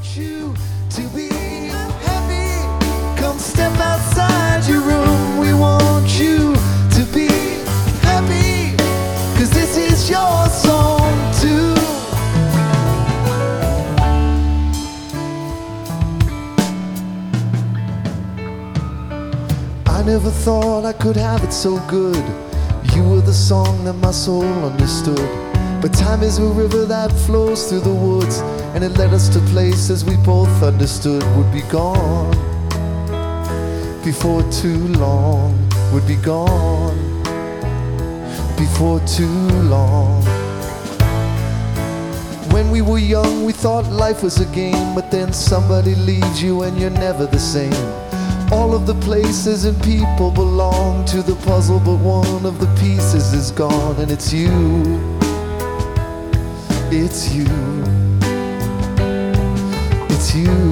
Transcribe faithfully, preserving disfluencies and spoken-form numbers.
you to be happy. Come step outside your room. We want you to be happy, 'cause this is your song too. I never thought I could have it so good. You were the song that my soul understood. But time is a river that flows through the woods, and it led us to places we both understood would be gone before too long, would be gone before too long. When we were young, we thought life was a game, but then somebody leaves you and you're never the same. All of the places and people belong to the puzzle, but one of the pieces is gone, and it's you. It's you. It's you.